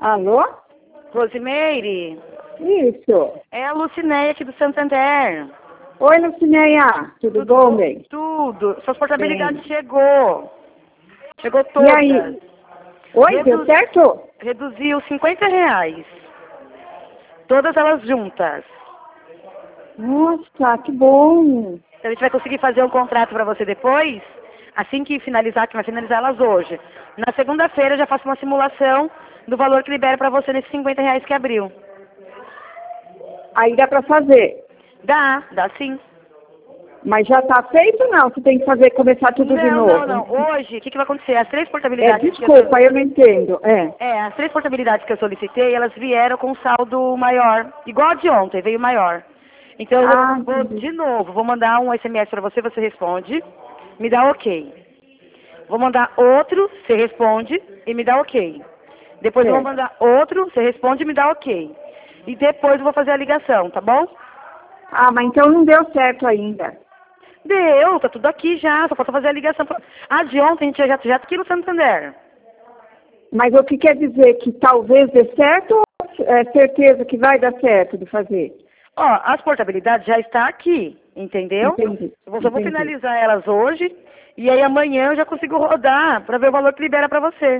Alô? Rosimeire, Isso. é a Lucinéia aqui do Santander. Oi, Lucinéia. Tudo bom, bem? Tudo. Sua portabilidade chegou. Chegou toda. E aí? Oi, deu certo? Reduziu R$50. Todas elas juntas. Nossa, que bom. Então a gente vai conseguir fazer um contrato para você depois, assim que finalizar, que vai finalizar elas hoje. Na segunda-feira eu já faço uma simulação do valor que libera para você nesses R$50 que abriu. Aí dá pra fazer. Dá sim. Mas já tá feito ou não? Você tem que fazer, começar tudo de novo? Não. Hoje, o que vai acontecer? As três portabilidades desculpa, eu não entendo. as três portabilidades que eu solicitei, elas vieram com saldo maior. Igual a de ontem, veio maior. Então eu vou, de novo, vou mandar um SMS para você, você responde, me dá ok. Vou mandar outro, você responde e me dá ok. Depois eu vou mandar outro, você responde e me dá ok. E depois eu vou fazer a ligação, tá bom? Ah, mas então não deu certo ainda. Deu, tá tudo aqui já, só falta fazer a ligação. A de ontem a gente já tá aqui no Santander. Mas o que quer dizer? Que talvez dê certo ou é certeza que vai dar certo de fazer? Ó, as portabilidades já está aqui, entendeu? Entendi. Eu só vou finalizar elas hoje e aí amanhã eu já consigo rodar para ver o valor que libera para você.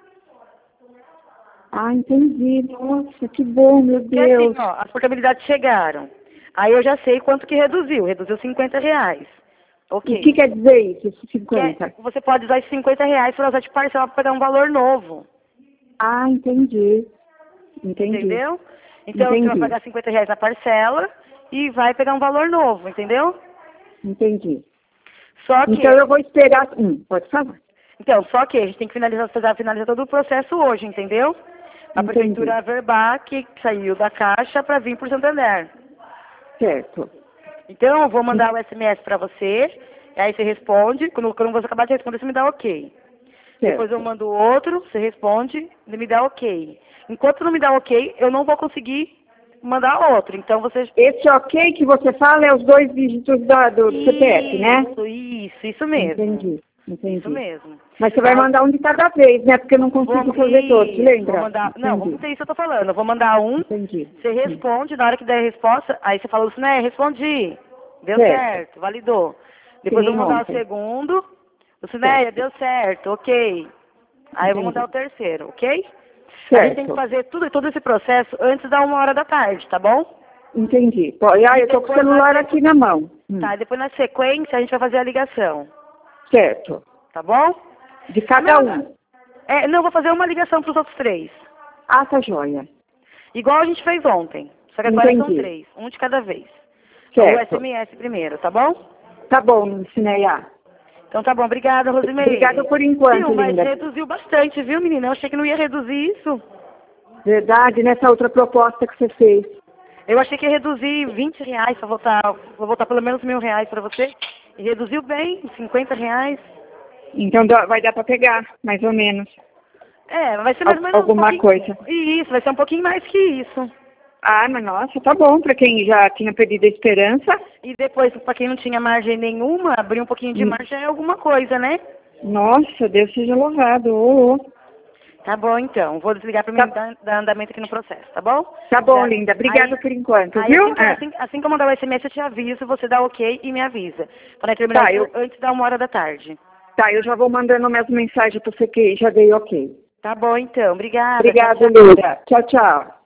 Ah, entendi. Nossa, que bom, meu Porque Deus. assim, ó, as portabilidades chegaram. Aí eu já sei quanto que reduziu. Reduziu R$50. Ok. E o que quer dizer isso, esses 50? Você pode usar esses R$50 para usar de parcela para pegar um valor novo. Ah, entendi. Entendeu? Então você vai pagar R$50 na parcela e vai pegar um valor novo, entendeu? Entendi. Só que... Então eu vou esperar... pode falar. Então, só que a gente tem que finalizar todo o processo hoje, entendeu? A prefeitura averbar que saiu da Caixa para vir por Santander. Certo. Então, eu vou mandar o SMS para você, aí você responde, quando você acabar de responder, você me dá ok. Certo. Depois eu mando outro, você responde, e me dá ok. Enquanto não me dá ok, eu não vou conseguir mandar outro. Então, você... Esse ok que você fala é os 2 dígitos do CPF, né? Isso mesmo. Entendi. Isso mesmo. Mas você vai mandar um de cada vez, né? Porque eu não consigo fazer todos, lembra? Vou mandar, não, vamos ter isso que eu tô falando. Eu vou mandar um, você responde, na hora que der a resposta, aí você fala assim, né, respondi. Deu certo, validou. Depois eu vou mandar o segundo, o Cineia, deu certo, ok. Aí eu vou mandar o terceiro, ok? Certo. A gente tem que fazer todo esse processo antes da 1h da tarde, tá bom? Entendi. Eu tô com o celular aqui na mão. Tá, depois na sequência a gente vai fazer a ligação. Certo. Tá bom? De cada um? Não, vou fazer uma ligação para os outros 3. Ah, tá joia. Igual a gente fez ontem. Só que agora são 3, um de cada vez. Certo. O SMS primeiro, tá bom? Tá bom, Cineia. Então tá bom, obrigada, Rosimeire. Obrigada por enquanto, mas linda. reduziu bastante, viu, menina? Eu achei que não ia reduzir isso. Verdade, nessa outra proposta que você fez. Eu achei que ia reduzir R$20 para vou voltar pelo menos R$1.000 para você. E reduziu bem, R$50. Então vai dar para pegar, mais ou menos. Vai ser mais ou menos alguma coisa. Isso, vai ser um pouquinho mais que isso. Ah, mas nossa, tá bom, para quem já tinha perdido a esperança. E depois, para quem não tinha margem nenhuma, abrir um pouquinho de margem é alguma coisa, né? Nossa, Deus seja louvado. Tá bom, então. Vou desligar para mim dar andamento aqui no processo, tá bom? Tá bom, linda. Obrigada por enquanto, viu? Assim que eu mandar o SMS, eu te aviso, você dá ok e me avisa. Para terminar antes da 1h da tarde. Tá, eu já vou mandando minhas mensagens para você que já dei ok. Tá bom, então. Obrigada. Obrigada, linda. Tchau, tchau.